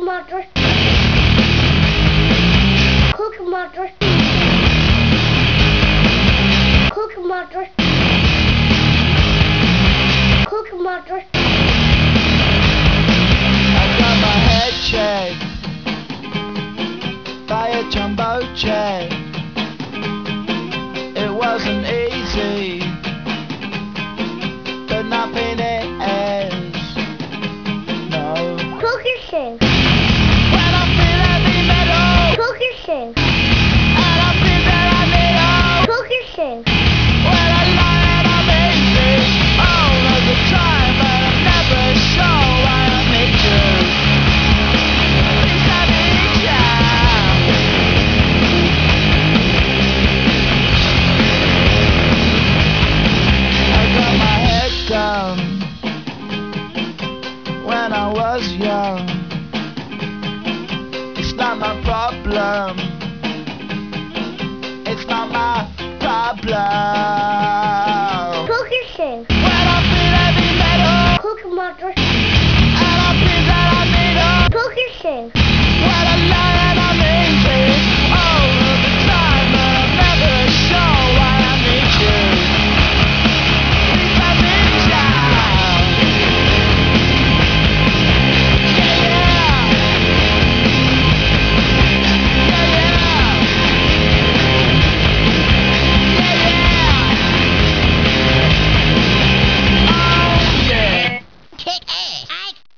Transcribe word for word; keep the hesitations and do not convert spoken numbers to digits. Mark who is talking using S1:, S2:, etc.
S1: mother. Cook mother. Cook mother. Cook mother.
S2: I got my head checked by a jumbo jet. It wasn't easy, but nothing is. No.
S1: Cook yourself.
S2: When I feel heavy metal,
S1: Cook yourself.
S2: and I feel that I need all.
S1: Cook yourself.
S2: When I lie and I'm easy all of the time, but I'm never sure why I need you. Please I need ya. I got my head down when I was young. It's not my problem. It's not my problem.